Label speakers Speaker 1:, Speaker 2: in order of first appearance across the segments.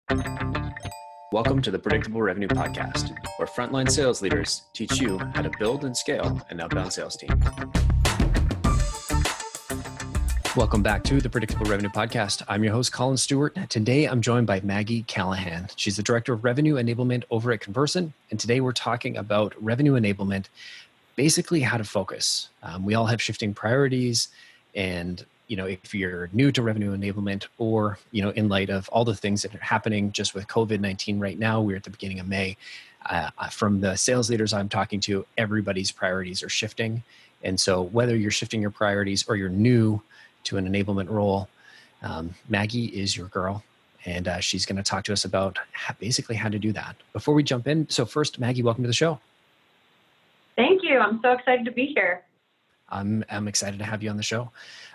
Speaker 1: Welcome to the Predictable Revenue Podcast, where frontline sales leaders teach you how to build and scale an outbound sales team. Welcome back to the Predictable Revenue Podcast. I'm your host, Colin Stewart. Today, I'm joined by Maggie Callahan. She's the Director of Revenue Enablement over at Conversant. And today, we're talking about revenue enablement, basically how to focus. We all have shifting priorities. And if you're new to revenue enablement or, in light of all the things that are happening just with COVID-19 right now, we're at the beginning of May. From the sales leaders I'm talking to, everybody's priorities are shifting. And so whether you're shifting your priorities or you're new to an enablement role, Maggie is your girl. And she's going to talk to us about basically how to do that. Before we jump in, so first, Maggie, welcome to the show.
Speaker 2: Thank you. I'm so excited to be here.
Speaker 1: I'm excited to have you on the show.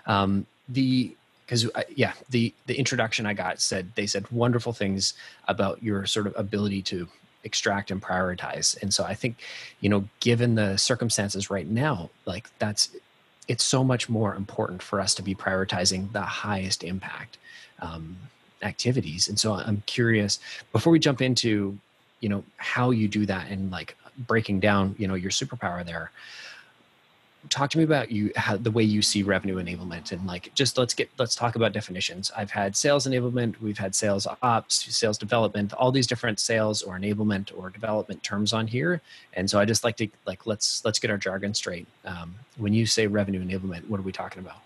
Speaker 1: The introduction I got said wonderful things about your sort of ability to extract and prioritize. And so I think, given the circumstances right now, it's so much more important for us to be prioritizing the highest impact activities. And so I'm curious, before we jump into, how you do that and breaking down, your superpower there, talk to me about the way you see revenue enablement, and let's talk about definitions. I've had sales enablement, we've had sales ops, sales development, all these different sales or enablement or development terms on here. And so I just like to let's get our jargon straight. When you say revenue enablement, what are we talking about?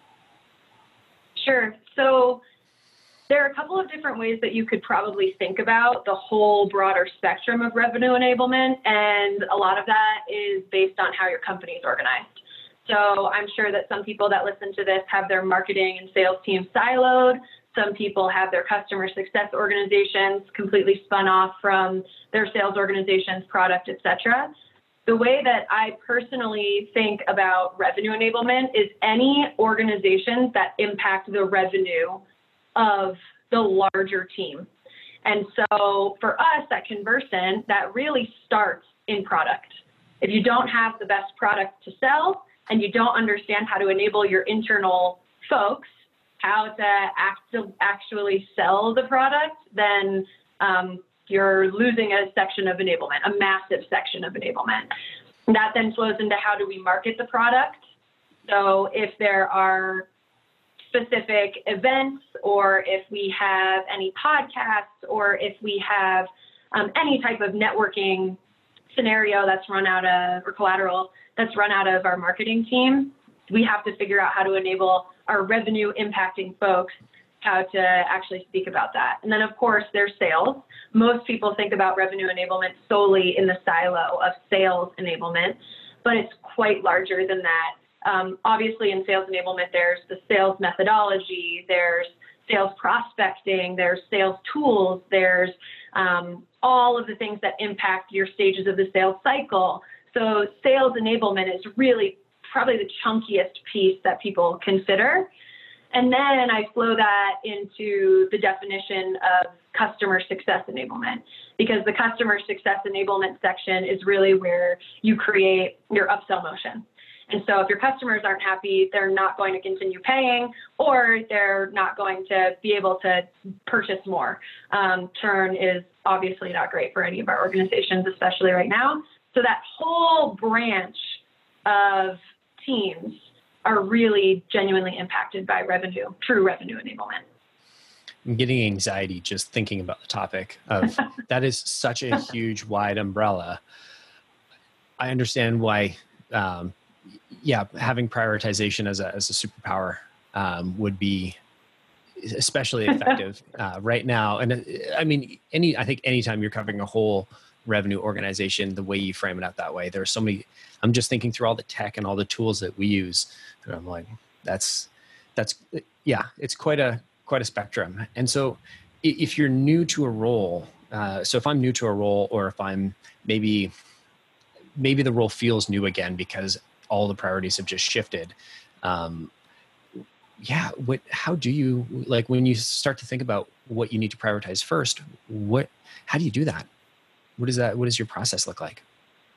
Speaker 2: Sure. So there are a couple of different ways that you could probably think about the whole broader spectrum of revenue enablement. And a lot of that is based on how your company is organized. So I'm sure that some people that listen to this have their marketing and sales teams siloed. Some people have their customer success organizations completely spun off from their sales organizations, product, etc. The way that I personally think about revenue enablement is any organizations that impact the revenue of the larger team. And so for us at Conversant, that really starts in product. If you don't have the best product to sell, and you don't understand how to enable your internal folks, how to actually sell the product, then you're losing a section of enablement, a massive section of enablement. That then flows into how do we market the product. So if there are specific events, or if we have any podcasts, or if we have any type of networking scenario that's run out of, or collateral that's run out of our marketing team, we have to figure out how to enable our revenue impacting folks how to actually speak about that. And then of course there's sales. Most people think about revenue enablement solely in the silo of sales enablement, but it's quite larger than that. Obviously in sales enablement, there's the sales methodology, there's sales prospecting, there's sales tools, there's all of the things that impact your stages of the sales cycle. So sales enablement is really probably the chunkiest piece that people consider. And then I flow that into the definition of customer success enablement, because the customer success enablement section is really where you create your upsell motion. And so if your customers aren't happy, they're not going to continue paying, or they're not going to be able to purchase more. Churn is obviously not great for any of our organizations, especially right now. So that whole branch of teams are really genuinely impacted by true revenue enablement.
Speaker 1: I'm getting anxiety just thinking about the topic of that is such a huge, wide umbrella. I understand why, having prioritization as a superpower would be especially effective right now. And I think anytime you're covering a whole revenue organization, the way you frame it out that way, there's so many. I'm just thinking through all the tech and all the tools that we use, and I'm like, it's quite a spectrum. And so if you're new to a role, so if I'm new to a role, or if I'm maybe the role feels new again because all the priorities have just shifted. How do you, when you start to think about what you need to prioritize first, how do you do that? What does your process look like?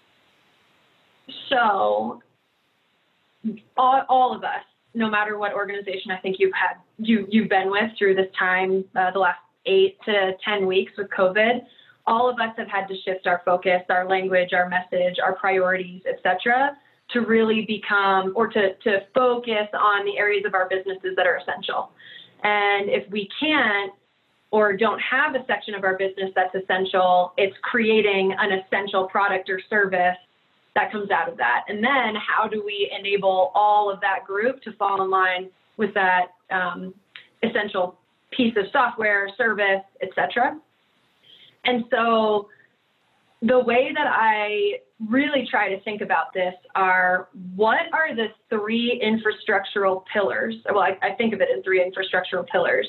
Speaker 2: So all of us, no matter what organization I think you've been with through this time, the last 8 to 10 weeks with COVID, all of us have had to shift our focus, our language, our message, our priorities, et cetera, to really become, or to focus on the areas of our businesses that are essential. And if we can't or don't have a section of our business that's essential, it's creating an essential product or service that comes out of that. And then how do we enable all of that group to fall in line with that essential piece of software, service, et cetera? And so the way that I really try to think about this are, what are the 3 infrastructural pillars? Well, I think of it as 3 infrastructural pillars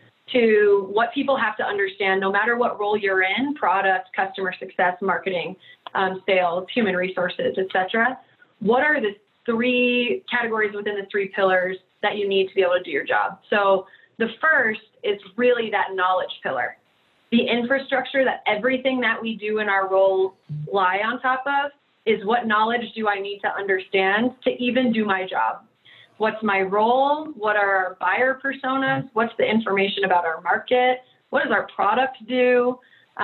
Speaker 2: to what people have to understand, no matter what role you're in: product, customer success, marketing, sales, human resources, et cetera. What are the 3 categories within the 3 pillars that you need to be able to do your job? So the first is really that knowledge pillar. The infrastructure that everything that we do in our role lie on top of is, what knowledge do I need to understand to even do my job? What's my role? What are our buyer personas? What's the information about our market? What does our product do?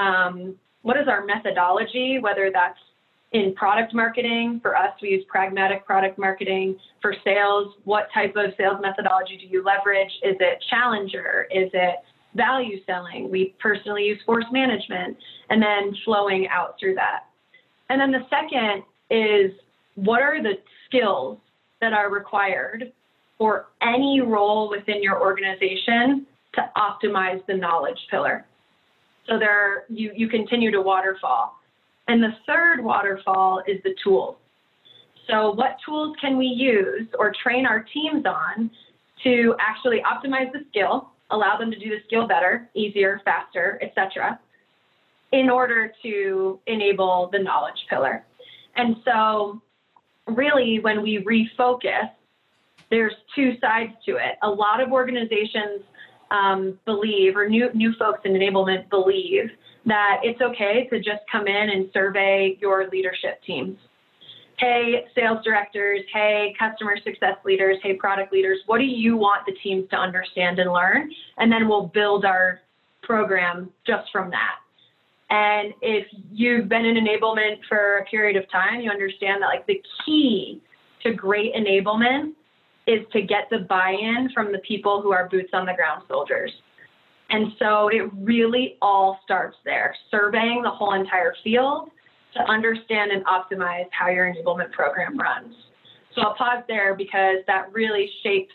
Speaker 2: What is our methodology, whether that's in product marketing? For us, we use pragmatic product marketing. For sales, what type of sales methodology do you leverage? Is it challenger? Is it value selling? We personally use force management, and then flowing out through that. And then the second is, what are the skills that are required for any role within your organization to optimize the knowledge pillar? So you continue to waterfall. And the third waterfall is the tools. So what tools can we use or train our teams on to actually optimize the skill, allow them to do the skill better, easier, faster, et cetera, in order to enable the knowledge pillar? And so really, when we refocus, there's 2 sides to it. A lot of organizations believe, or new folks in enablement believe, that it's okay to just come in and survey your leadership teams. Hey, sales directors, hey, customer success leaders, hey, product leaders, what do you want the teams to understand and learn? And then we'll build our program just from that. And if you've been in enablement for a period of time, you understand that, like, the key to great enablement is to get the buy-in from the people who are boots on the ground soldiers. And so it really all starts there, surveying the whole entire field to understand and optimize how your enablement program runs. So I'll pause there, because that really shapes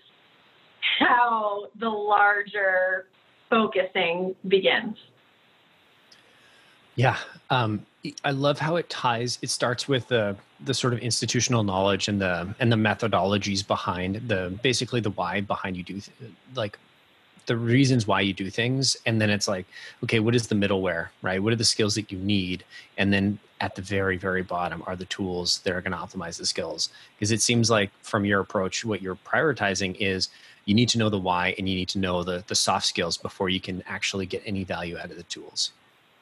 Speaker 2: how the larger focusing begins.
Speaker 1: Yeah. I love how it starts with the sort of institutional knowledge and the methodologies behind basically the why behind you do, like the reasons why you do things. And then it's like, okay, what is the middleware, right? What are the skills that you need? And then at the very, very bottom are the tools that are going to optimize the skills. Because it seems like from your approach, what you're prioritizing is, you need to know the why, and you need to know the soft skills before you can actually get any value out of the tools.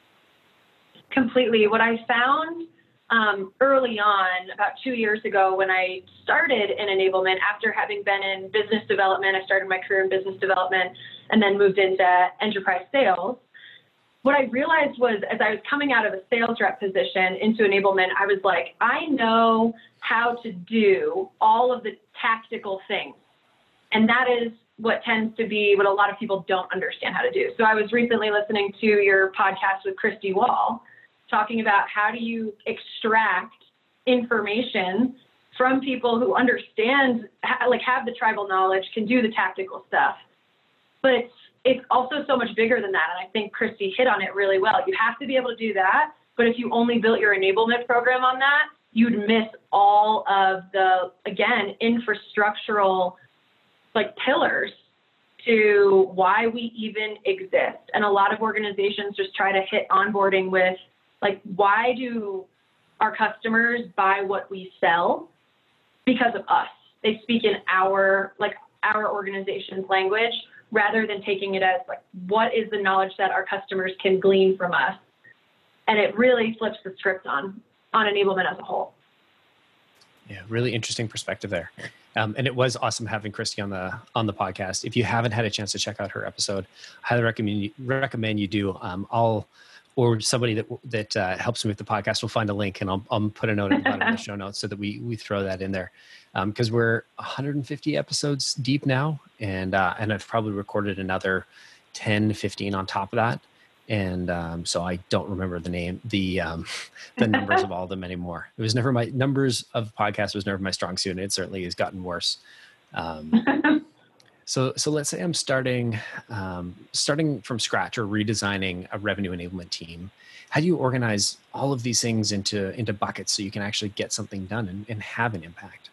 Speaker 2: Completely. What I found early on, about 2 years ago, when I started in enablement, after having been in business development, I started my career in business development and then moved into enterprise sales. What I realized was, as I was coming out of a sales rep position into enablement, I was like, I know how to do all of the tactical things. And that is what tends to be what a lot of people don't understand how to do. So I was recently listening to your podcast with Christy Wall, talking about how do you extract information from people who understand, like have the tribal knowledge, can do the tactical stuff. But it's also so much bigger than that. And I think Christy hit on it really well. You have to be able to do that. But if you only built your enablement program on that, you'd miss all of the, again, infrastructural like pillars to why we even exist. And a lot of organizations just try to hit onboarding with, like, why do our customers buy what we sell? Because of us. They speak in our organization's language, rather than taking it as, like, what is the knowledge that our customers can glean from us? And it really flips the script on enablement as a whole.
Speaker 1: Yeah, really interesting perspective there. And it was awesome having Christy on the podcast. If you haven't had a chance to check out her episode, I highly recommend you do. Or somebody that helps me with the podcast will find a link, and I'll put a note at the bottom of the show notes so that we throw that in there. Because we're 150 episodes deep now, and I've probably recorded another 10, 15 on top of that. And so I don't remember the numbers of all of them anymore. It was never numbers of podcasts was never my strong suit, and it certainly has gotten worse. So let's say I'm starting from scratch or redesigning a revenue enablement team. How do you organize all of these things into buckets so you can actually get something done and have an impact?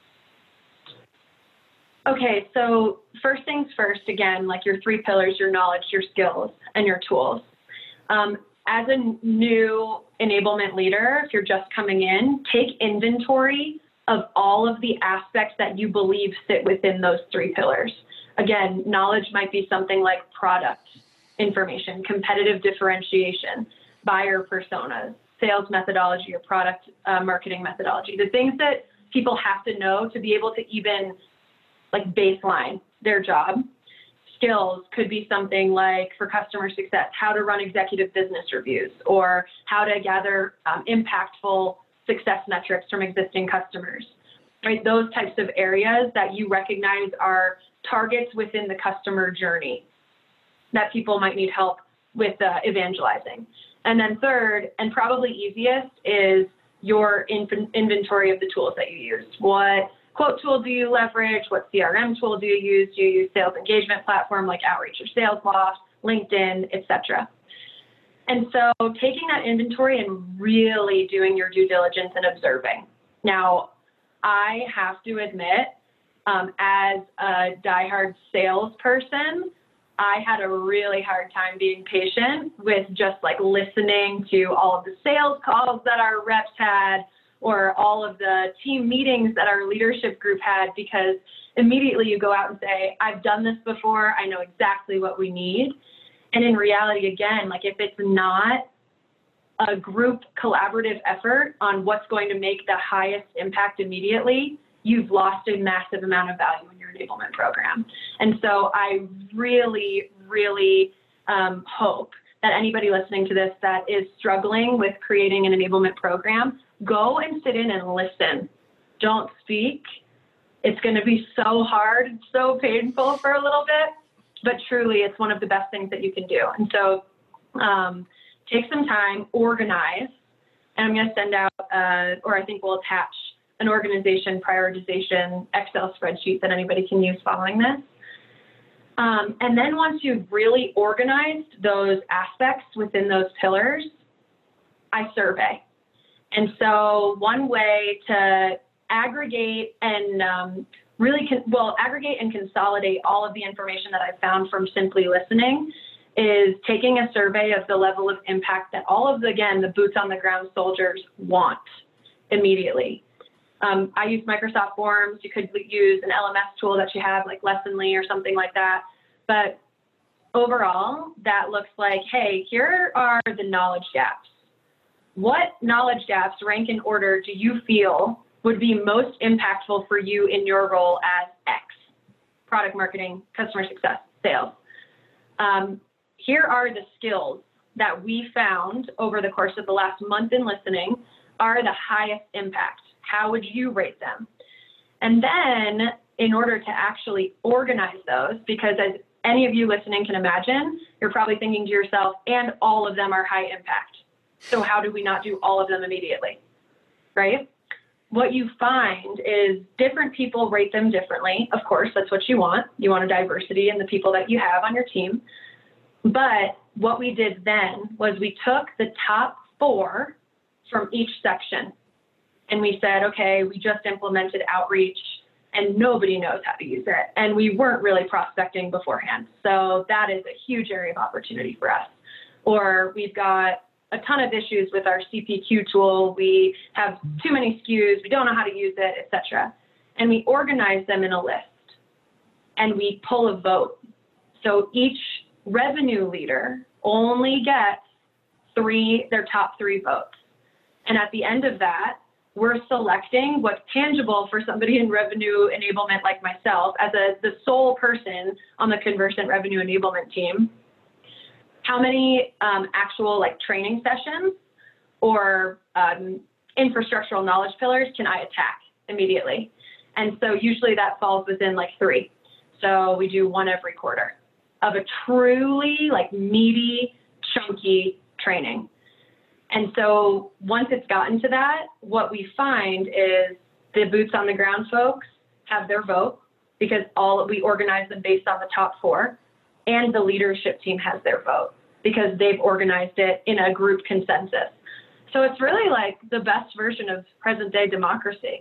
Speaker 2: Okay, so first things first, again, like your 3 pillars, your knowledge, your skills, and your tools. As a new enablement leader, if you're just coming in, take inventory of all of the aspects that you believe sit within those 3 pillars. Again, knowledge might be something like product information, competitive differentiation, buyer personas, sales methodology, or product marketing methodology, the things that people have to know to be able to even like baseline their job. Skills could be something like, for customer success, how to run executive business reviews, or how to gather impactful success metrics from existing customers, right? Those types of areas that you recognize are targets within the customer journey that people might need help with evangelizing. And then third, and probably easiest, is your inventory of the tools that you use. What quote tool do you leverage? What CRM tool do you use? Do you use sales engagement platform like Outreach or Salesloft, LinkedIn, etc.? And so taking that inventory and really doing your due diligence and observing. Now, I have to admit, as a diehard salesperson, I had a really hard time being patient with just like listening to all of the sales calls that our reps had, or all of the team meetings that our leadership group had, because immediately you go out and say, I've done this before, I know exactly what we need. And in reality, again, like if it's not a group collaborative effort on what's going to make the highest impact immediately, you've lost a massive amount of value in your enablement program. And so I really, really hope that anybody listening to this that is struggling with creating an enablement program, go and sit in and listen. Don't speak. It's going to be so hard and so painful for a little bit, but truly it's one of the best things that you can do. And so take some time, organize, and I'm going to send out, or I think we'll attach an organization prioritization Excel spreadsheet that anybody can use following this. And then once you've really organized those aspects within those pillars, I survey. And so one way to aggregate and aggregate and consolidate all of the information that I've found from simply listening is taking a survey of the level of impact that all of the boots on the ground soldiers want immediately. I use Microsoft Forms. You could use an LMS tool that you have like Lessonly or something like that. But overall, that looks like, hey, here are the knowledge gaps. What knowledge gaps, rank in order, do you feel would be most impactful for you in your role as X? Product marketing, customer success, sales. Here are the skills that we found over the course of the last month in listening are the highest impact. How would you rate them? And then in order to actually organize those, because as any of you listening can imagine, you're probably thinking to yourself, and all of them are high impact. So how do we not do all of them immediately, right? What you find is different people rate them differently. Of course, that's what you want. You want a diversity in the people that you have on your team. But what we did then was we took the top 4 from each section. And we said, okay, we just implemented Outreach and nobody knows how to use it. And we weren't really prospecting beforehand. So that is a huge area of opportunity for us. Or we've got a ton of issues with our CPQ tool. We have too many SKUs. We don't know how to use it, etc. And we organize them in a list and we pull a vote. So each revenue leader only gets their top 3 votes. And at the end of that, we're selecting what's tangible for somebody in revenue enablement like myself as the sole person on the Conversant revenue enablement team. How many actual like training sessions or infrastructural knowledge pillars can I attack immediately? And so usually that falls within like 3. So we do 1 every quarter of a truly like meaty, chunky training. And so once it's gotten to that, what we find is the boots on the ground folks have their vote because we organize them based on the top 4, and the leadership team has their vote because they've organized it in a group consensus. So it's really like the best version of present day democracy.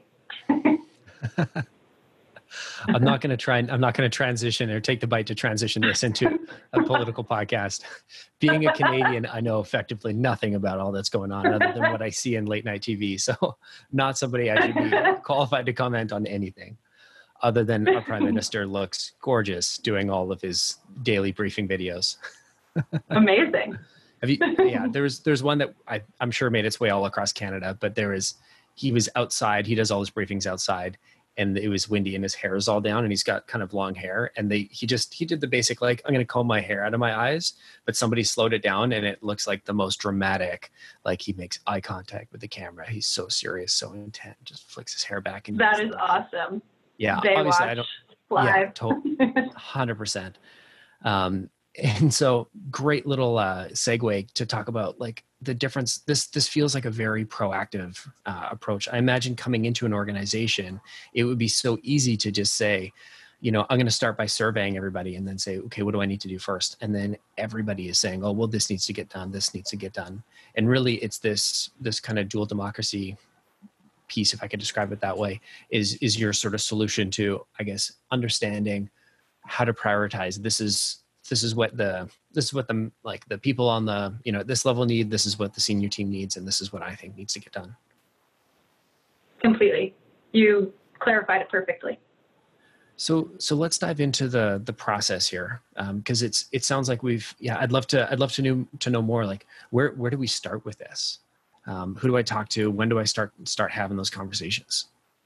Speaker 1: I'm not going to transition or take the bite to transition this into a political podcast. Being a Canadian, I know effectively nothing about all that's going on other than what I see in late night TV. So not somebody I should be qualified to comment on anything other than our prime minister looks gorgeous doing all of his daily briefing videos.
Speaker 2: Amazing.
Speaker 1: Yeah, there's one that I'm sure made its way all across Canada, but he was outside. He does all his briefings outside. And it was windy and his hair is all down and he's got kind of long hair. And he did the basic, like, I'm going to comb my hair out of my eyes, but somebody slowed it down and it looks like the most dramatic, like he makes eye contact with the camera. He's so serious, so intent, just flicks his hair back. And
Speaker 2: that is awesome.
Speaker 1: Yeah.
Speaker 2: They
Speaker 1: obviously
Speaker 2: watch live.
Speaker 1: Yeah, 100%. And so great little segue to talk about like the difference. This feels like a very proactive approach. I imagine coming into an organization, it would be so easy to just say, I'm going to start by surveying everybody and then say, okay, what do I need to do first? And then everybody is saying, oh, well, this needs to get done. This needs to get done. And really it's this kind of dual democracy piece, if I could describe it that way, is your sort of solution to, I guess, understanding how to prioritize. This is what the people on the, this level need. This is what the senior team needs. And this is what I think needs to get done.
Speaker 2: Completely. You clarified it perfectly.
Speaker 1: So let's dive into the process here. Cause it sounds like I'd love to know more, like where do we start with this? Who do I talk to? When do I start having those conversations?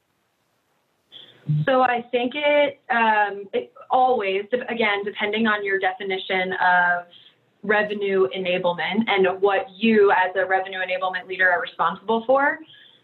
Speaker 2: So I think it always, again, depending on your definition of revenue enablement and what you as a revenue enablement leader are responsible for,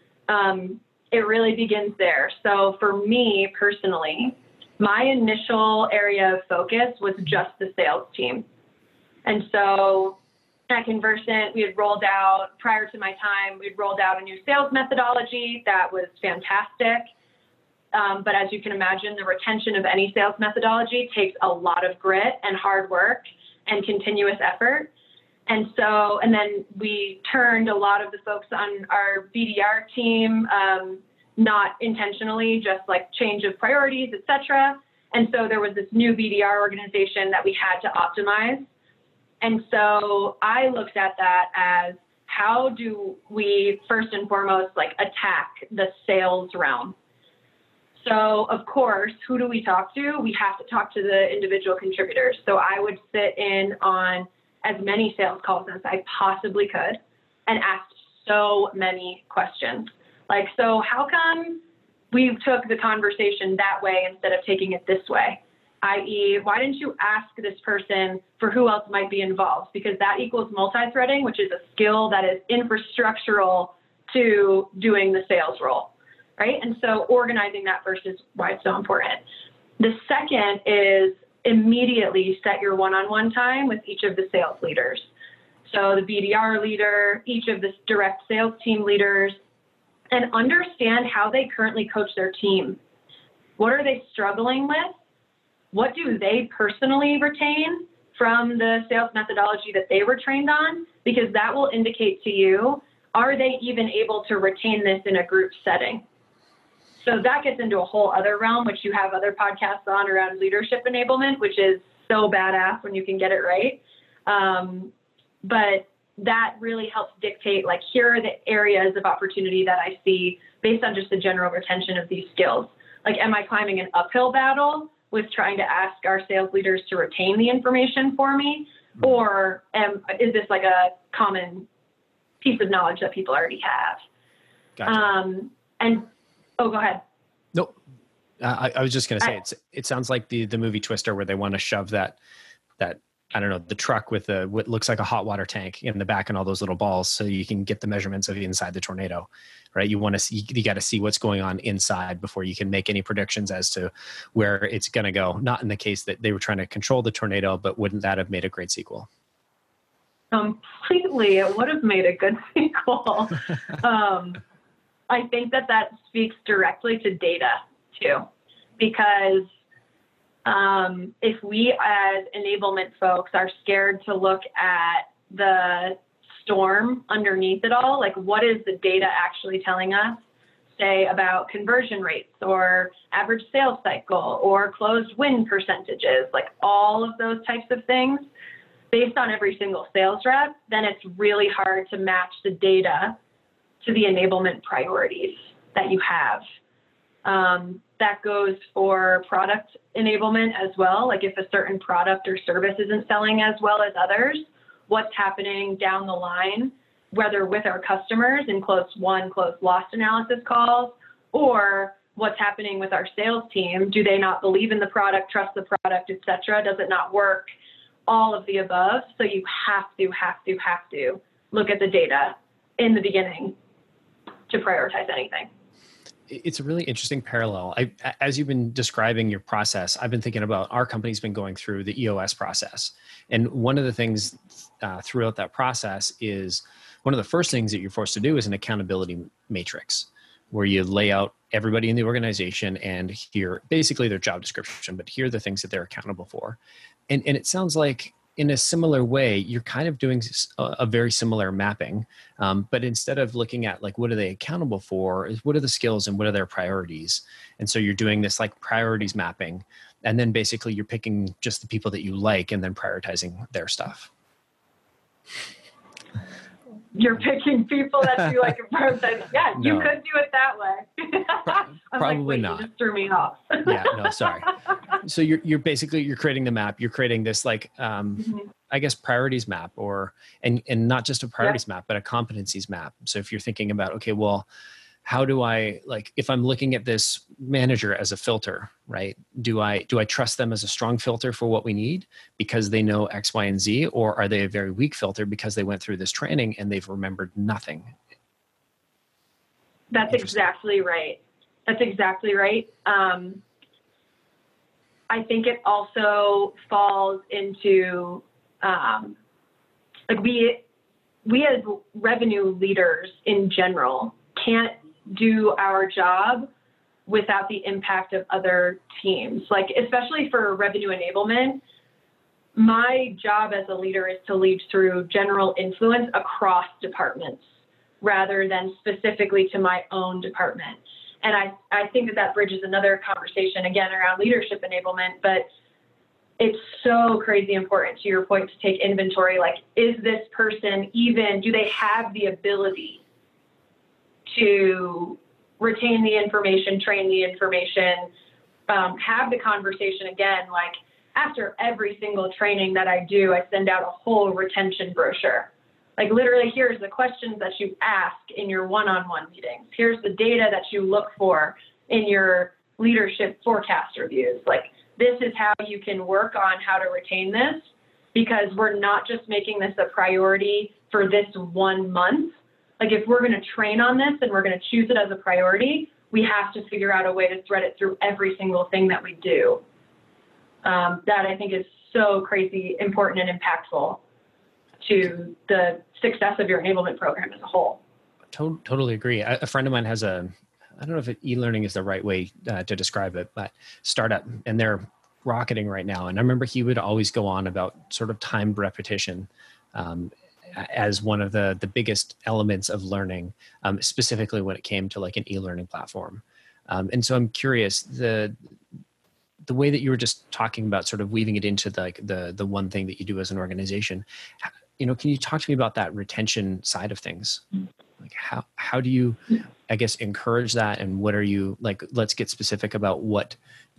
Speaker 2: it really begins there. So for me personally, my initial area of focus was just the sales team. And so at Conversant, prior to my time, we'd rolled out a new sales methodology that was fantastic. But as you can imagine, the retention of any sales methodology takes a lot of grit and hard work and continuous effort. And then we turned a lot of the folks on our BDR team, not intentionally, just like change of priorities, et cetera. And so there was this new BDR organization that we had to optimize. And so I looked at that as, how do we first and foremost like attack the sales realm? So of course, who do we talk to? We have to talk to the individual contributors. So I would sit in on as many sales calls as I possibly could and ask so many questions. Like, so how come we took the conversation that way instead of taking it this way? i.e., why didn't you ask this person for who else might be involved? Because that equals multi-threading, which is a skill that is infrastructural to doing the sales role, right? And so organizing that first is why it's so important. The second is immediately set your one-on-one time with each of the sales leaders. So the BDR leader, each of the direct sales team leaders, and understand how they currently coach their team. What are they struggling with? What do they personally retain from the sales methodology that they were trained on? Because that will indicate to you, are they even able to retain this in a group setting? So that gets into a whole other realm, which you have other podcasts on around leadership enablement, which is so badass when you can get it right. But that really helps dictate, like, here are the areas of opportunity that I see based on just the general retention of these skills. Like, am I climbing an uphill battle with trying to ask our sales leaders to retain the information for me? Or is this like a common piece of knowledge that people already have?
Speaker 1: Gotcha.
Speaker 2: And, oh, go ahead.
Speaker 1: No, I was just going to say, it sounds like the movie Twister, where they want to shove that, I don't know, the truck with what looks like a hot water tank in the back and all those little balls, so you can get the measurements of inside the tornado, right? You want to see, you got to see what's going on inside before you can make any predictions as to where it's going to go. Not in the case that they were trying to control the tornado, but wouldn't that have made a great sequel?
Speaker 2: Completely. It would have made a good sequel. I think that speaks directly to data too, because if we as enablement folks are scared to look at the storm underneath it all, like what is the data actually telling us, say about conversion rates or average sales cycle or closed win percentages, like all of those types of things based on every single sales rep, then it's really hard to match the data to the enablement priorities that you have. That goes for product enablement as well. Like if a certain product or service isn't selling as well as others, what's happening down the line, whether with our customers in close won, close lost analysis calls, or what's happening with our sales team. Do they not believe in the product, trust the product, et cetera? Does it not work? All of the above. So you have to look at the data in the beginning to prioritize anything.
Speaker 1: It's a really interesting parallel. As you've been describing your process, I've been thinking about our company's been going through the EOS process. And one of the things throughout that process is one of the first things that you're forced to do is an accountability matrix, where you lay out everybody in the organization and here basically their job description, but here are the things that they're accountable for. And it sounds like in a similar way, you're kind of doing a very similar mapping, but instead of looking at like, what are they accountable for, is what are the skills and what are their priorities? And so you're doing this like priorities mapping, and then basically you're picking just the people that you like and then prioritizing their stuff.
Speaker 2: You're picking people that you like and prioritize. Yeah, no. You could do it that way.
Speaker 1: Probably not.
Speaker 2: You just threw me off.
Speaker 1: Yeah, no, sorry. So you're basically, you're creating the map. You're creating this like, I guess, priorities map, and not just a priorities map, but a competencies map. So if you're thinking about, okay, well, how do I, like, if I'm looking at this manager as a filter, right? Do I trust them as a strong filter for what we need because they know X, Y, and Z, or are they a very weak filter because they went through this training and they've remembered nothing?
Speaker 2: That's exactly right. That's exactly right. I think it also falls into, like we as revenue leaders in general can't do our job without the impact of other teams. Like, especially for revenue enablement, my job as a leader is to lead through general influence across departments rather than specifically to my own department. And I think that bridges another conversation again around leadership enablement, but it's so crazy important, to your point, to take inventory. Like, is this person even, do they have the ability to retain the information, train the information, have the conversation again? Like, after every single training that I do, I send out a whole retention brochure. Like, literally, here's the questions that you ask in your one-on-one meetings. Here's the data that you look for in your leadership forecast reviews. Like, this is how you can work on how to retain this, because we're not just making this a priority for this 1 month. Like, if we're going to train on this and we're going to choose it as a priority, we have to figure out a way to thread it through every single thing that we do. That I think is so crazy important and impactful to the success of your enablement program as a whole.
Speaker 1: Totally agree. A friend of mine has I don't know if e-learning is the right way to describe it, but startup, and they're rocketing right now. And I remember he would always go on about sort of timed repetition as one of the biggest elements of learning, specifically when it came to like an e-learning platform. And so I'm curious, the way that you were just talking about sort of weaving it into the one thing that you do as an organization, can you talk to me about that retention side of things? Like how do you, I guess, encourage that? And what are you like, let's get specific about what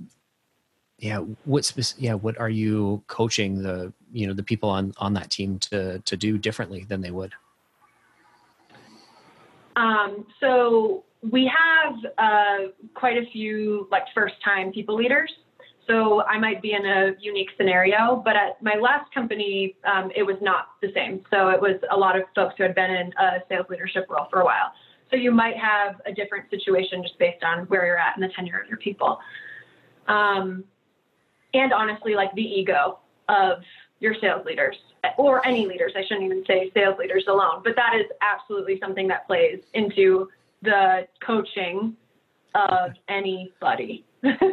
Speaker 1: are you coaching the people on that team to do differently than they would?
Speaker 2: So we have quite a few like first-time people leaders. So I might be in a unique scenario, but at my last company, it was not the same. So it was a lot of folks who had been in a sales leadership role for a while. So you might have a different situation just based on where you're at and the tenure of your people. And honestly, like the ego of your sales leaders or any leaders. I shouldn't even say sales leaders alone, but that is absolutely something that plays into the coaching of anybody.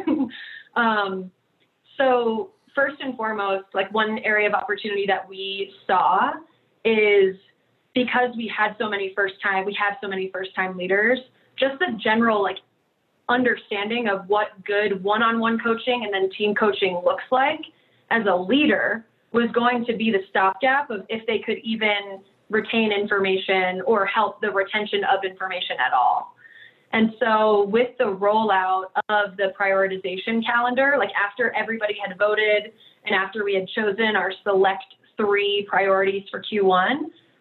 Speaker 2: So first and foremost, like one area of opportunity that we saw is because we have so many first-time leaders, just the general like understanding of what good one-on-one coaching and then team coaching looks like as a leader was going to be the stopgap of if they could even retain information or help the retention of information at all. And so with the rollout of the prioritization calendar, like after everybody had voted and after we had chosen our select 3 priorities for Q1,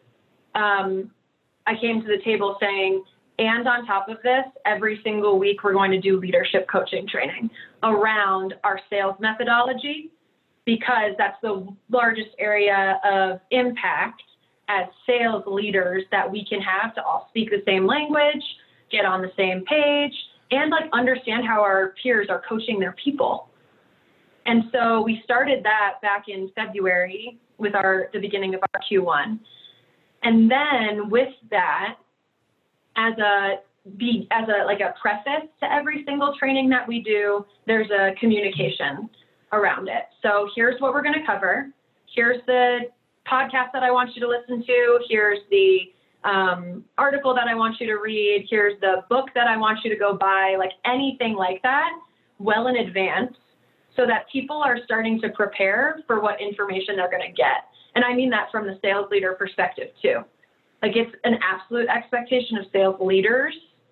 Speaker 2: I came to the table saying, and on top of this, every single week we're going to do leadership coaching training around our sales methodology, because that's the largest area of impact as sales leaders that we can have to all speak the same language, get on the same page, and like understand how our peers are coaching their people. And so we started that back in February with the beginning of our Q1. And then with that, as a preface to every single training that we do, there's a communication around it. So here's what we're going to cover. Here's the podcast that I want you to listen to. Here's the article that I want you to read. Here's the book that I want you to go buy, like anything like that, well in advance, so that people are starting to prepare for what information they're going to get. And I mean that from the sales leader perspective too. Like it's an absolute expectation of sales leaders.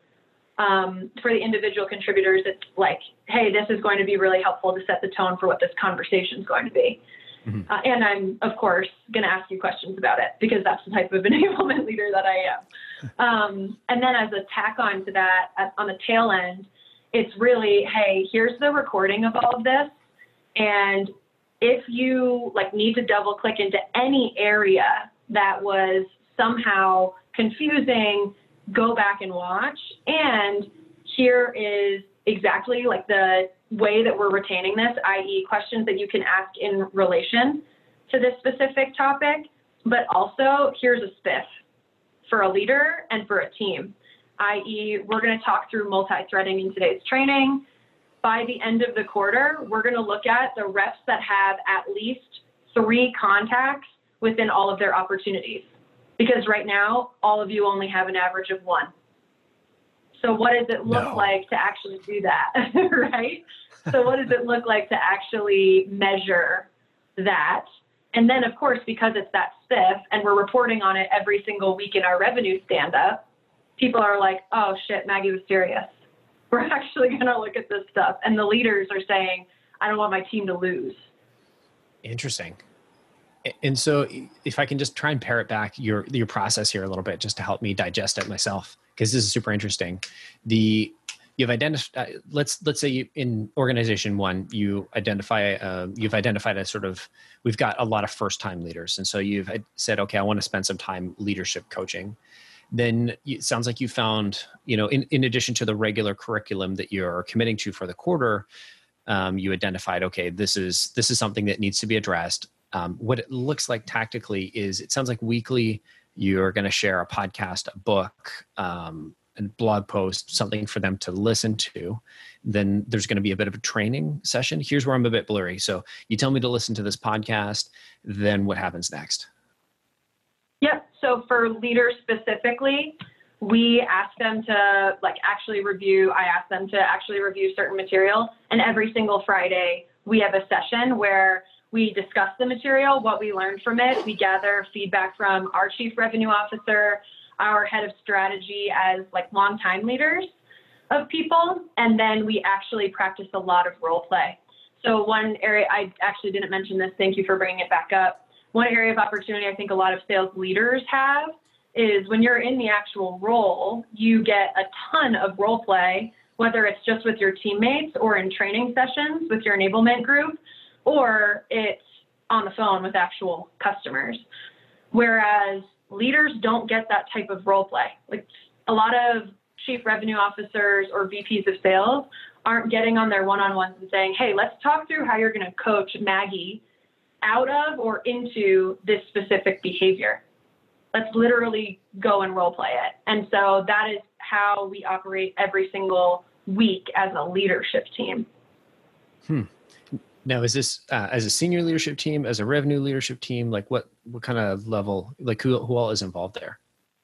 Speaker 2: For the individual contributors, it's like, hey, this is going to be really helpful to set the tone for what this conversation is going to be. Mm-hmm. And I'm, of course, going to ask you questions about it because that's the type of enablement leader that I am. And then as a tack on to that, on the tail end, it's really, hey, here's the recording of all of this. And if you like need to double click into any area that was somehow confusing, go back and watch. And here is exactly like the way that we're retaining this, i.e. questions that you can ask in relation to this specific topic, but also here's a spiff for a leader and for a team, i.e. we're going to talk through multi-threading in today's training. By the end of the quarter, we're going to look at the reps that have at least 3 contacts within all of their opportunities. Because right now, all of you only have an average of 1. So what does it look like to actually do that, right? So what does it look like to actually measure that? And then, of course, because it's that spiff and we're reporting on it every single week in our revenue stand-up, people are like, oh, shit, Maggie was serious. We're actually going to look at this stuff. And the leaders are saying, I don't want my team to lose.
Speaker 1: Interesting. And so if I can just try and parrot back your process here a little bit, just to help me digest it myself, because this is super interesting. You've identified, let's say in organization 1, you've identified a sort of, we've got a lot of first-time leaders. And so you've said, okay, I want to spend some time leadership coaching. Then it sounds like you found, in addition to the regular curriculum that you're committing to for the quarter, you identified, okay, this is something that needs to be addressed. What it looks like tactically is it sounds like weekly you're going to share a podcast, a book, and blog post, something for them to listen to. Then there's going to be a bit of a training session. Here's where I'm a bit blurry. So you tell me to listen to this podcast, then what happens next?
Speaker 2: Yep. So for leaders specifically, we ask them to I ask them to actually review certain material. And every single Friday, we have a session where we discuss the material, what we learned from it. We gather feedback from our chief revenue officer, our head of strategy as longtime leaders of people. And then we actually practice a lot of role play. So one area, I actually didn't mention this. Thank you for bringing it back up. One area of opportunity I think a lot of sales leaders have is when you're in the actual role, you get a ton of role play, whether it's just with your teammates or in training sessions with your enablement group, or it's on the phone with actual customers. Whereas leaders don't get that type of role play. Like a lot of chief revenue officers or VPs of sales aren't getting on their one-on-ones and saying, hey, let's talk through how you're going to coach Maggie out of or into this specific behavior. Let's literally go and role play it. And so that is how we operate every single week as a leadership team.
Speaker 1: Now, is this as a senior leadership team, as a revenue leadership team? Like what kind of level, like who all is involved there?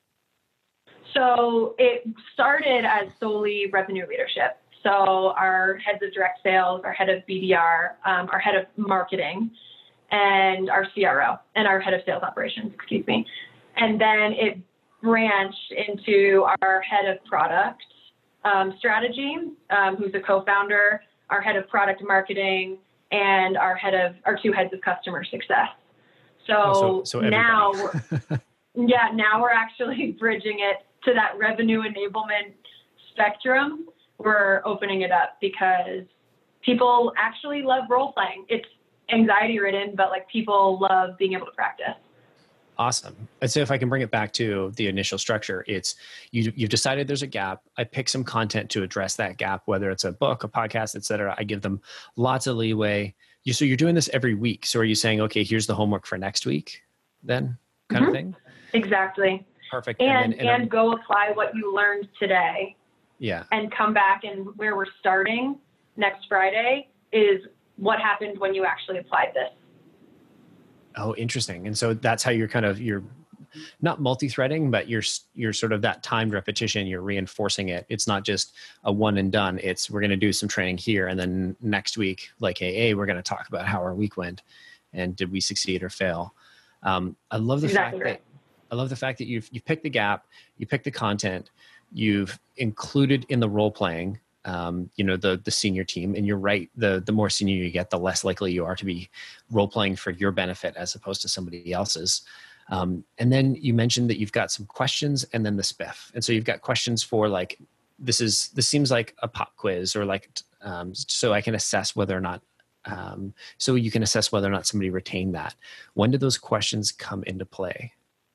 Speaker 2: So it started as solely revenue leadership. So our heads of direct sales, our head of BDR, our head of marketing, and our CRO, and our head of sales operations, excuse me. And then it branched into our head of product strategy, who's a co-founder, our head of product marketing, and our two heads of customer success. So now we're actually bridging it to that revenue enablement spectrum. We're opening it up because people actually love role playing. It's anxiety ridden, but like people love being able to practice.
Speaker 1: Awesome. And so if I can bring it back to the initial structure, it's you've decided there's a gap. I pick some content to address that gap, whether it's a book, a podcast, et cetera. I give them lots of leeway. So you're doing this every week. So are you saying, okay, here's the homework for next week then kind of thing?
Speaker 2: Exactly.
Speaker 1: Perfect.
Speaker 2: And go apply what you learned today.
Speaker 1: Yeah.
Speaker 2: And come back, and where we're starting next Friday is what happened when you actually applied this.
Speaker 1: Oh, interesting. And so that's how you're not multi-threading, but you're sort of that timed repetition. You're reinforcing it. It's not just a one and done. It's we're going to do some training here, and then next week, like AA, we're going to talk about how our week went, and did we succeed or fail. I love the fact that you've picked the gap, you picked the content, you've included in the role playing. The senior team, and you're right. The more senior you get, the less likely you are to be role playing for your benefit as opposed to somebody else's. And then you mentioned that you've got some questions and then the spiff. And so you've got questions for like, this seems like a pop quiz or like, so I can assess whether or not, so you can assess whether or not somebody retained that. When did those questions come into play?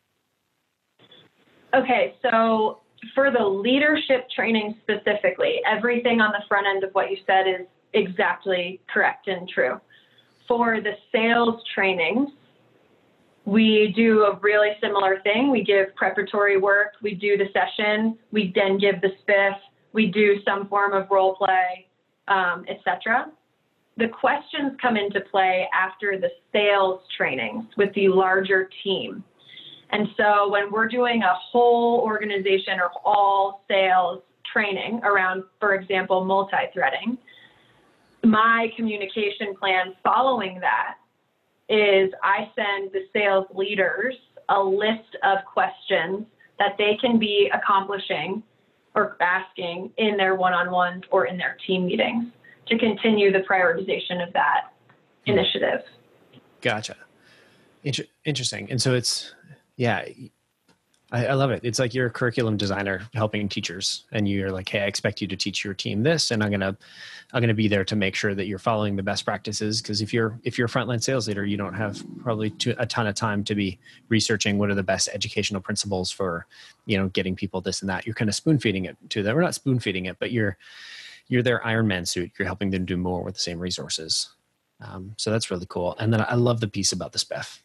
Speaker 2: Okay. So for the leadership training specifically, everything on the front end of what you said is exactly correct and true. For the sales trainings, we do a really similar thing. We give preparatory work, we do the session, we then give the spiff, we do some form of role play, etc. The questions come into play after the sales trainings with the larger team. And so when we're doing a whole organization or all sales training around, for example, multi-threading, my communication plan following that is I send the sales leaders a list of questions that they can be accomplishing or asking in their one-on-ones or in their team meetings to continue the prioritization of that initiative.
Speaker 1: Gotcha. Interesting. And so yeah, I love it. It's like you're a curriculum designer helping teachers, and you're like, hey, I expect you to teach your team this, and I'm gonna be there to make sure that you're following the best practices. Because if you're a frontline sales leader, you don't have probably a ton of time to be researching what are the best educational principles for, getting people this and that. You're kind of spoon feeding it to them. We're not spoon feeding it, but you're their Iron Man suit. You're helping them do more with the same resources. So that's really cool. And then I love the piece about the SPEF.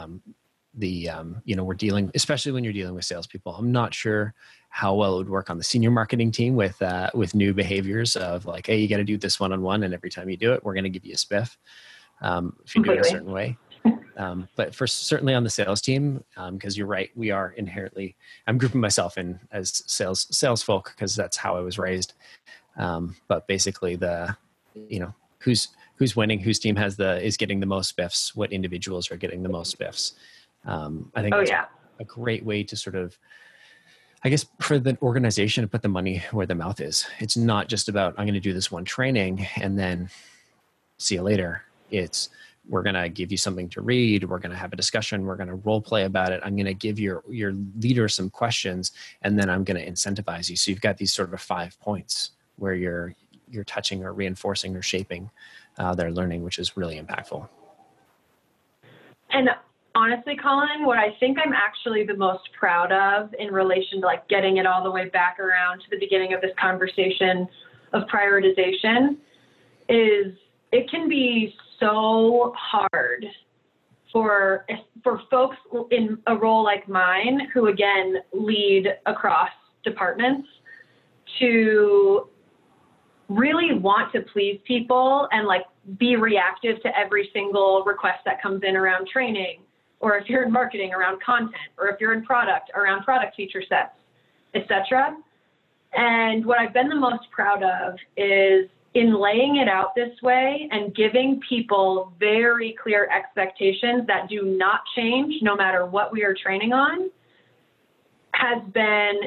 Speaker 1: We're dealing, especially when you're dealing with salespeople. I'm not sure how well it would work on the senior marketing team with new behaviors of like, hey, you got to do this one-on-one, and every time you do it, we're going to give you a spiff if you do it a certain way. But for certainly on the sales team, because you're right, we are inherently. I'm grouping myself in as sales folk because that's how I was raised. But basically, who's winning, whose team is getting the most spiffs, what individuals are getting the most spiffs. I think that's a great way to sort of, I guess, for the organization to put the money where the mouth is. It's not just about, I'm going to do this one training and then see you later. It's we're going to give you something to read. We're going to have a discussion. We're going to role play about it. I'm going to give your leader some questions, and then I'm going to incentivize you. So you've got these sort of 5 points where you're touching or reinforcing or shaping their learning, which is really impactful.
Speaker 2: And honestly, Colin, what I think I'm actually the most proud of in relation to like getting it all the way back around to the beginning of this conversation of prioritization is it can be so hard for folks in a role like mine who, again, lead across departments to really want to please people and like be reactive to every single request that comes in around training, or if you're in marketing around content, or if you're in product around product feature sets, etc. And what I've been the most proud of is in laying it out this way and giving people very clear expectations that do not change no matter what we are training on has been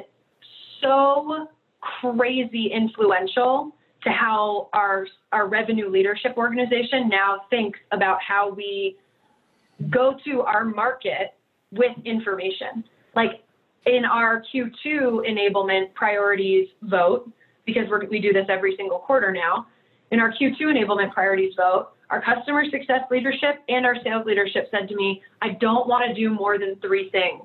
Speaker 2: so crazy influential to how our revenue leadership organization now thinks about how we go to our market with information. Like in our Q2 enablement priorities vote, because we do this every single quarter now, in our Q2 enablement priorities vote, our customer success leadership and our sales leadership said to me, I don't want to do more than 3 things.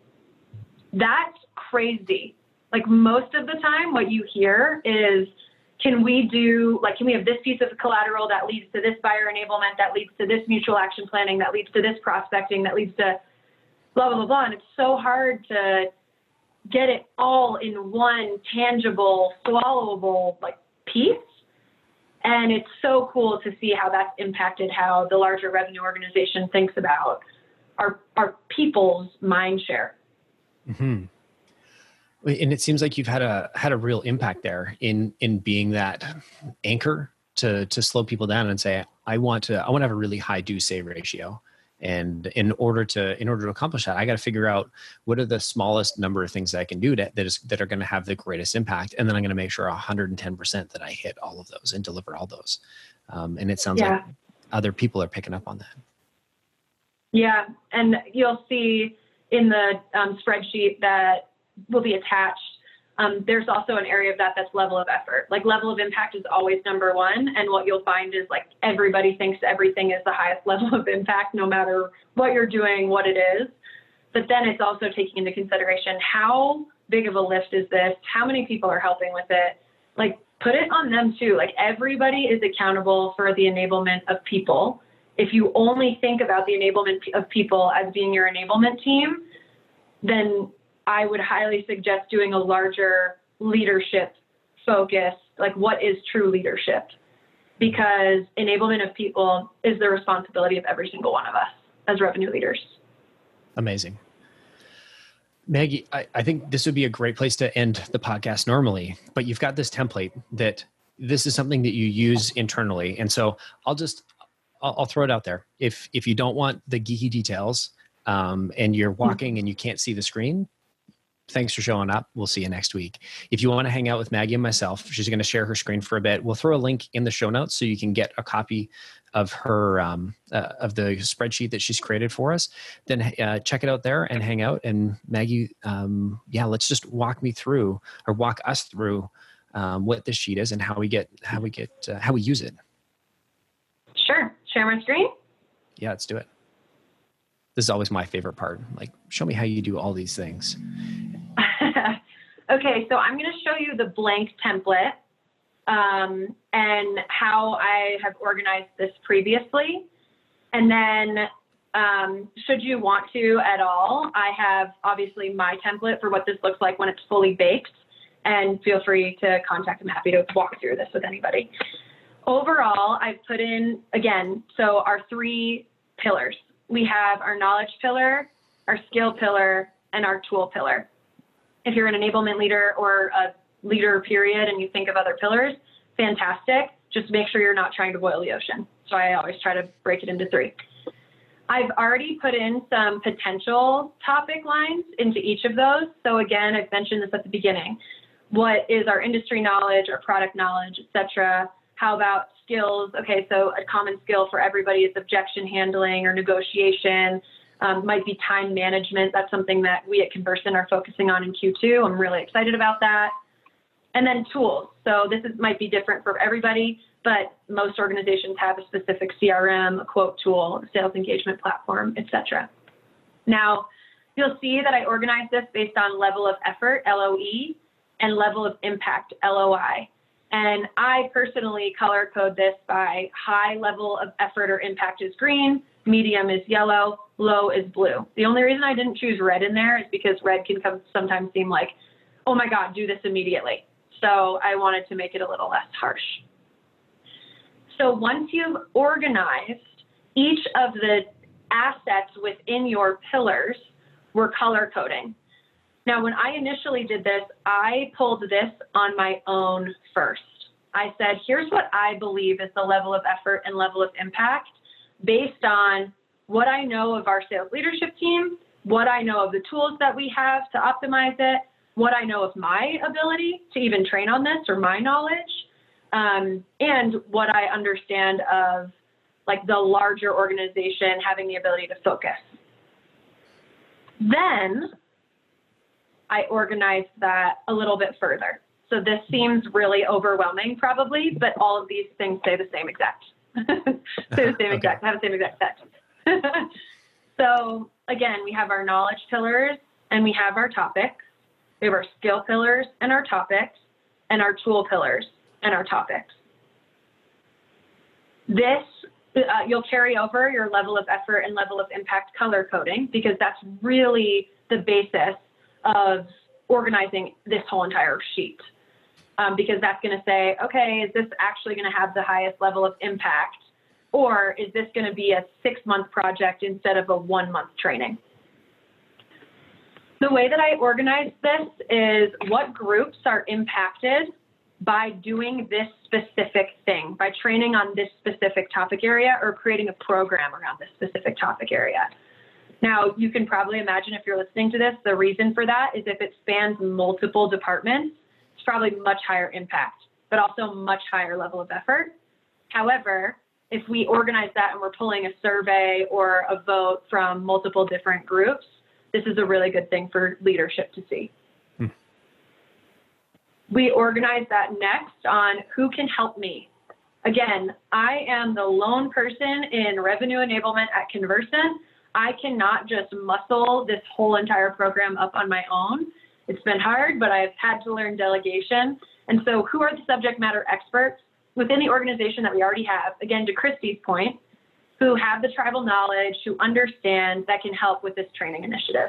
Speaker 2: That's crazy. Like most of the time what you hear is, can we have this piece of collateral that leads to this buyer enablement, that leads to this mutual action planning, that leads to this prospecting, that leads to blah, blah, blah, blah. And it's so hard to get it all in one tangible, swallowable like piece. And it's so cool to see how that's impacted how the larger revenue organization thinks about our people's mind share.
Speaker 1: Mm-hmm. And it seems like you've had a real impact there in being that anchor to slow people down and say, I want to have a really high do-say ratio. And in order to accomplish that, I got to figure out what are the smallest number of things that I can do that are going to have the greatest impact. And then I'm going to make sure 110% that I hit all of those and deliver all those. And it sounds like other people are picking up on that.
Speaker 2: Yeah. And you'll see in the spreadsheet that will be attached, there's also an area of that's level of effort. Like level of impact is always number one. And what you'll find is like everybody thinks everything is the highest level of impact, no matter what you're doing, what it is. But then it's also taking into consideration how big of a lift is this? How many people are helping with it? Like put it on them too. Like everybody is accountable for the enablement of people. If you only think about the enablement of people as being your enablement team, then I would highly suggest doing a larger leadership focus, like what is true leadership? Because enablement of people is the responsibility of every single one of us as revenue leaders.
Speaker 1: Amazing. Maggie, I think this would be a great place to end the podcast normally, but you've got this template that this is something that you use internally. And so I'll throw it out there. If you don't want the geeky details and you're walking and you can't see the screen, thanks for showing up. We'll see you next week. If you want to hang out with Maggie and myself, she's going to share her screen for a bit. We'll throw a link in the show notes so you can get a copy of her of the spreadsheet that she's created for us. Then check it out there and hang out. And Maggie, let's just walk us through what this sheet is and how we use it.
Speaker 2: Sure. Share my screen.
Speaker 1: Yeah, let's do it. This is always my favorite part. Like, show me how you do all these things.
Speaker 2: Okay, so I'm going to show you the blank template and how I have organized this previously. And then should you want to at all, I have obviously my template for what this looks like when it's fully baked. And feel free to contact. I'm happy to walk through this with anybody. Overall, I've put in, again, so our 3 pillars. We have our knowledge pillar, our skill pillar, and our tool pillar. If you're an enablement leader or a leader period and you think of other pillars, fantastic. Just make sure you're not trying to boil the ocean. So I always try to break it into 3. I've already put in some potential topic lines into each of those. So again, I've mentioned this at the beginning. What is our industry knowledge, our product knowledge, et cetera? How about skills? Okay, so a common skill for everybody is objection handling or negotiation. Might be time management. That's something that we at Conversant are focusing on in Q2. I'm really excited about that. And then tools. So this might be different for everybody, but most organizations have a specific CRM, a quote tool, a sales engagement platform, etc. Now, you'll see that I organized this based on level of effort, LOE, and level of impact, LOI. And I personally color code this by high level of effort or impact is green, medium is yellow, low is blue. The only reason I didn't choose red in there is because red can sometimes seem like, oh my God, do this immediately. So I wanted to make it a little less harsh. So once you've organized each of the assets within your pillars, we're color coding. Now, when I initially did this, I pulled this on my own first. I said, here's what I believe is the level of effort and level of impact based on what I know of our sales leadership team, what I know of the tools that we have to optimize it, what I know of my ability to even train on this or my knowledge, and what I understand of like the larger organization having the ability to focus. Then I organized that a little bit further. So this seems really overwhelming probably, but all of these things say the same exact, have the same exact text. So again, we have our knowledge pillars and we have our topics. We have our skill pillars and our topics and our tool pillars and our topics. This, you'll carry over your level of effort and level of impact color coding because that's really the basis of organizing this whole entire sheet. Because that's going to say, okay, is this actually going to have the highest level of impact? Or is this going to be a 6-month project instead of a 1-month training? The way that I organize this is what groups are impacted by doing this specific thing, by training on this specific topic area or creating a program around this specific topic area. Now, you can probably imagine if you're listening to this, the reason for that is if it spans multiple departments, it's probably much higher impact, but also much higher level of effort. However, if we organize that and we're pulling a survey or a vote from multiple different groups, this is a really good thing for leadership to see. We organize that next on who can help me. Again, I am the lone person in revenue enablement at Conversant. I cannot just muscle this whole entire program up on my own. It's been hard, but I've had to learn delegation. And so who are the subject matter experts within the organization that we already have, again, to Christy's point, who have the tribal knowledge, who understand, that can help with this training initiative?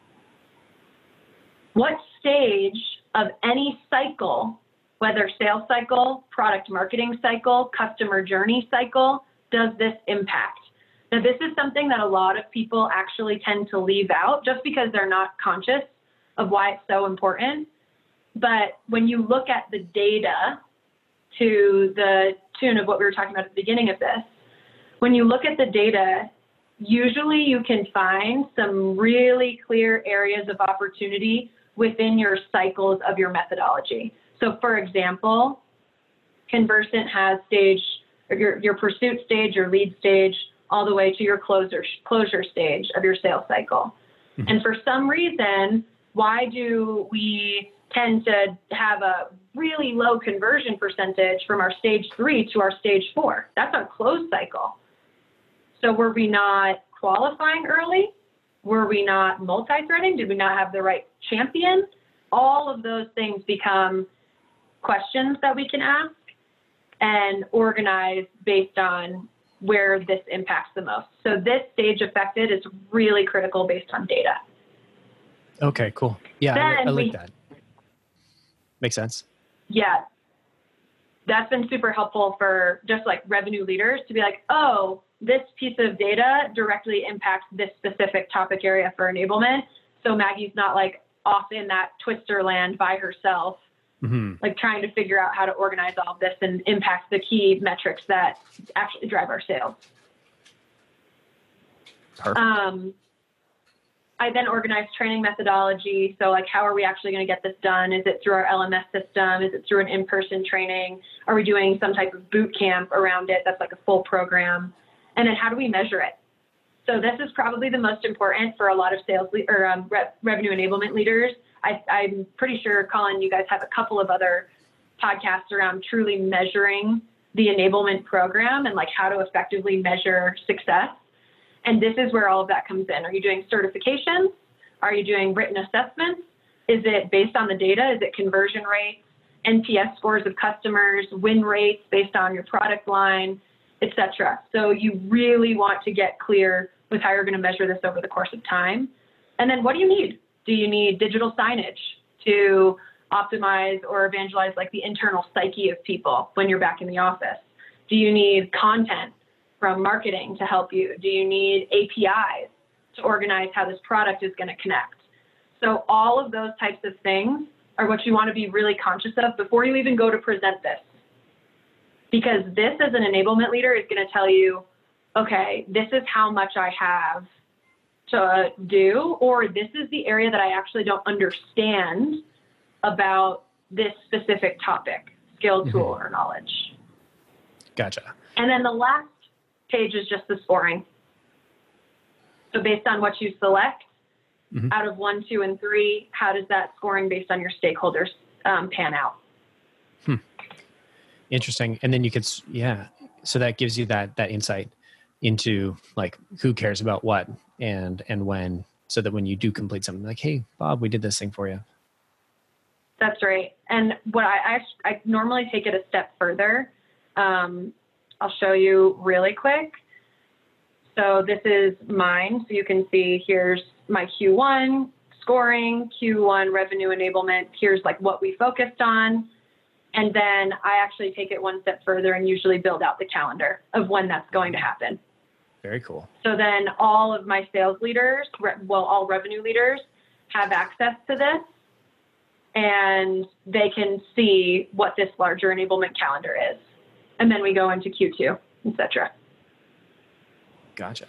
Speaker 2: What stage of any cycle, whether sales cycle, product marketing cycle, customer journey cycle, does this impact? Now, this is something that a lot of people actually tend to leave out just because they're not conscious of why it's so important. But when you look at the data to the tune of what we were talking about at the beginning of this, when you look at the data, usually you can find some really clear areas of opportunity within your cycles of your methodology. So for example, Conversant has stage, your pursuit stage, your lead stage, all the way to your closure stage of your sales cycle. Mm-hmm. And for some reason, why do we tend to have a really low conversion percentage from our stage 3 to our stage 4? That's our close cycle. So were we not qualifying early? Were we not multi-threading? Did we not have the right champion? All of those things become questions that we can ask and organize based on where this impacts the most. So this stage affected is really critical based on data.
Speaker 1: Okay, cool. Yeah, I like that. Makes sense.
Speaker 2: Yeah. That's been super helpful for just like revenue leaders to be like, oh, this piece of data directly impacts this specific topic area for enablement. So Maggie's not like off in that twister land by herself, like trying to figure out how to organize all of this and impact the key metrics that actually drive our sales.
Speaker 1: Perfect.
Speaker 2: I then organize training methodology. So like, how are we actually going to get this done? Is it through our LMS system? Is it through an in-person training? Are we doing some type of boot camp around it? That's like a full program. And then how do we measure it? So this is probably the most important for a lot of sales revenue enablement leaders. I'm pretty sure, Colin, you guys have a couple of other podcasts around truly measuring the enablement program and like how to effectively measure success. And this is where all of that comes in. Are you doing certifications? Are you doing written assessments? Is it based on the data? Is it conversion rates, NPS scores of customers, win rates based on your product line, et cetera? So you really want to get clear with how you're going to measure this over the course of time. And then what do you need? Do you need digital signage to optimize or evangelize like the internal psyche of people when you're back in the office? Do you need content from marketing to help you? Do you need APIs to organize how this product is going to connect? So all of those types of things are what you want to be really conscious of before you even go to present this. Because this as an enablement leader is going to tell you, okay, this is how much I have to do, or this is the area that I actually don't understand about this specific topic, skill, tool, or knowledge.
Speaker 1: Gotcha.
Speaker 2: And then the last page is just the scoring. So based on what you select, out of 1, 2, and 3, how does that scoring based on your stakeholders pan out?
Speaker 1: Interesting. And then you could, so that gives you that insight into like who cares about what and when, so that when you do complete something like, hey, Bob, we did this thing for you.
Speaker 2: That's right. And what I normally take it a step further. I'll show you really quick. So this is mine. So you can see here's my Q1 scoring, Q1 revenue enablement. Here's like what we focused on. And then I actually take it one step further and usually build out the calendar of when that's going to happen.
Speaker 1: Very cool.
Speaker 2: So then all of my sales leaders, all revenue leaders have access to this, and they can see what this larger enablement calendar is. And then we go into Q2, et cetera.
Speaker 1: Gotcha.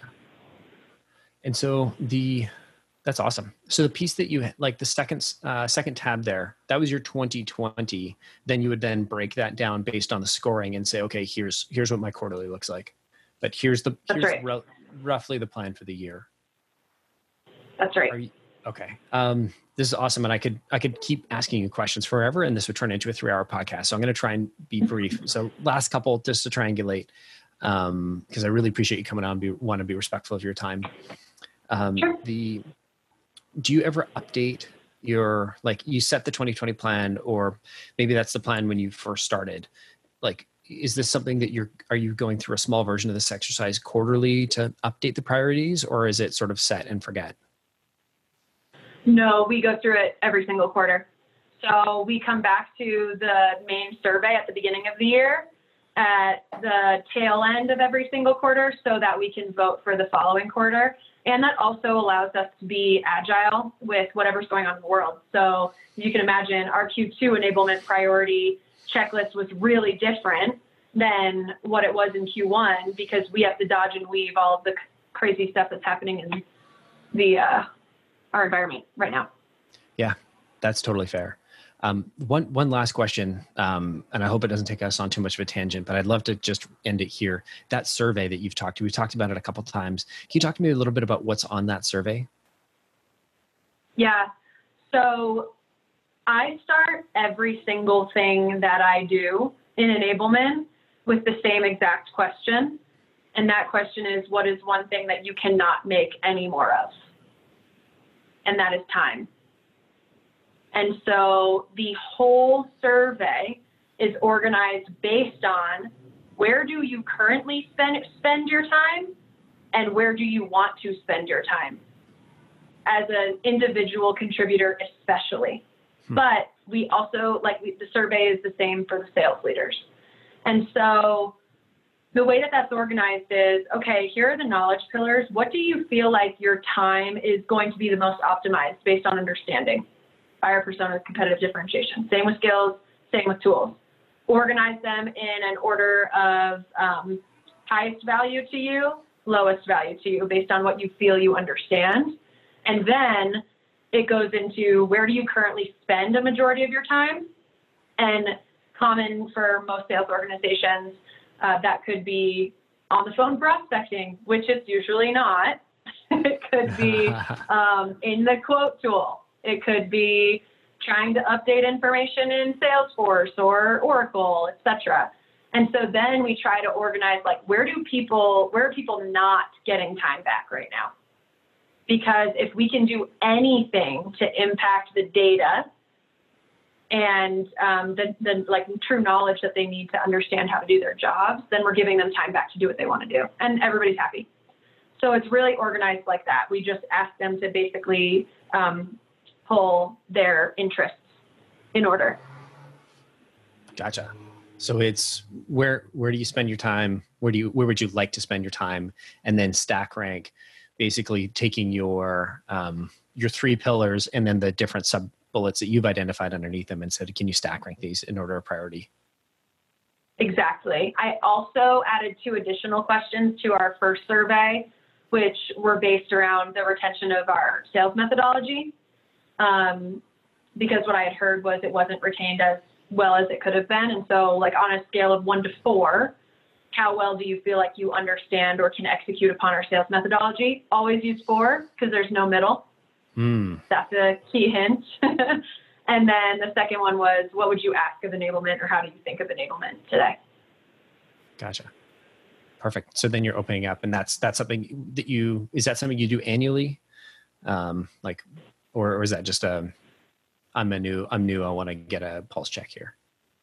Speaker 1: And so that's awesome. So the piece that you like, the second tab there, that was your 2020. Then you would then break that down based on the scoring and say, okay, here's what my quarterly looks like. But here's right. Roughly the plan for the year.
Speaker 2: That's right.
Speaker 1: Okay. This is awesome. And I could keep asking you questions forever, and this would turn into a 3-hour podcast. So I'm going to try and be brief. So last couple, just to triangulate, because I really appreciate you coming on, want to be respectful of your time.
Speaker 2: Sure.
Speaker 1: Do you ever update your, like you set the 2020 plan, or maybe that's the plan when you first started? Like, is this something that are you going through a small version of this exercise quarterly to update the priorities, or is it sort of set and forget?
Speaker 2: No, we go through it every single quarter. So we come back to the main survey at the beginning of the year, at the tail end of every single quarter, so that we can vote for the following quarter. And that also allows us to be agile with whatever's going on in the world. So you can imagine our Q2 enablement priority checklist was really different than what it was in Q1, because we have to dodge and weave all of the crazy stuff that's happening in our environment right now.
Speaker 1: Yeah, that's totally fair. One last question, and I hope it doesn't take us on too much of a tangent, but I'd love to just end it here. That survey that we've talked about it a couple of times. Can you talk to me a little bit about what's on that survey?
Speaker 2: Yeah. So I start every single thing that I do in enablement with the same exact question. And that question is, what is one thing that you cannot make any more of? And that is time. And so the whole survey is organized based on where do you currently spend your time, and where do you want to spend your time as an individual contributor especially. But we also, the survey is the same for the sales leaders. And so the way that that's organized is, okay, here are the knowledge pillars. What do you feel like your time is going to be the most optimized based on understanding? Buyer personas, competitive differentiation. Same with skills, same with tools. Organize them in an order of highest value to you, lowest value to you, based on what you feel you understand. And then it goes into where do you currently spend a majority of your time? And common for most sales organizations, that could be on the phone prospecting, which it's usually not. It could be in the quote tool. It could be trying to update information in Salesforce or Oracle, etc. And so then we try to organize, like, where are people not getting time back right now? Because if we can do anything to impact the data and the like true knowledge that they need to understand how to do their jobs, then we're giving them time back to do what they want to do, and everybody's happy. So it's really organized like that. We just ask them to basically pull their interests in order.
Speaker 1: Gotcha. So it's where do you spend your time? Where would you like to spend your time? And then stack rank, basically taking your 3 pillars and then the different sub bullets that you've identified underneath them and said, can you stack rank these in order of priority?
Speaker 2: Exactly. I also added 2 additional questions to our first survey, which were based around the retention of our sales methodology. Because what I had heard was it wasn't retained as well as it could have been. And so, like, on a scale of 1 to 4, how well do you feel like you understand or can execute upon our sales methodology? Always use 4 because there's no middle. That's a key hint. And then the second one was, what would you ask of enablement, or how do you think of enablement today?
Speaker 1: Gotcha. Perfect. So then you're opening up, and that's something that is that something you do annually? Or is that just I'm new, I want to get a pulse check here?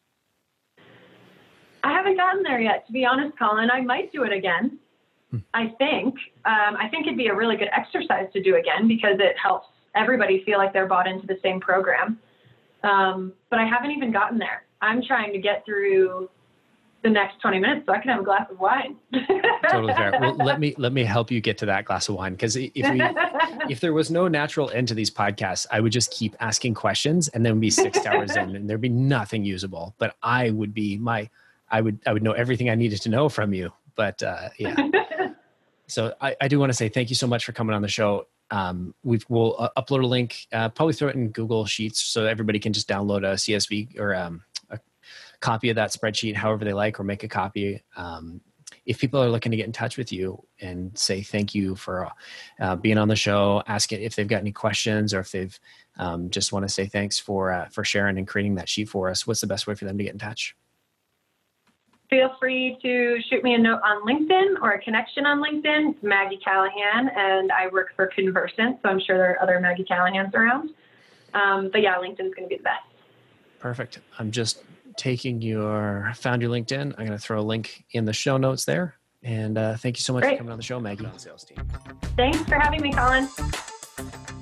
Speaker 2: I haven't gotten there yet, to be honest, Colin. I might do it again. I think it'd be a really good exercise to do again because it helps everybody feel like they're bought into the same program. But I haven't even gotten there. I'm trying to get through the next 20 minutes so I can have a glass of wine.
Speaker 1: Totally fair. Well, let me help you get to that glass of wine, because if there was no natural end to these podcasts, I would just keep asking questions and then be 6 hours in and there'd be nothing usable. But I would know everything I needed to know from you. But yeah. So I do want to say thank you so much for coming on the show. We'll upload a link, probably throw it in Google Sheets so everybody can just download a CSV or a copy of that spreadsheet however they like, or make a copy. If people are looking to get in touch with you and say thank you for being on the show, ask it if they've got any questions, or if they've just want to say thanks for sharing and creating that sheet for us, what's the best way for them to get in touch?
Speaker 2: Feel free to shoot me a note on LinkedIn or a connection on LinkedIn. It's Maggie Callahan, and I work for Conversant, so I'm sure there are other Maggie Callahans around. But yeah, LinkedIn's going to be the best.
Speaker 1: Perfect. I'm just found your LinkedIn. I'm going to throw a link in the show notes there. And thank you so much for coming on the show, Maggie.
Speaker 2: Thanks for having me, Colin.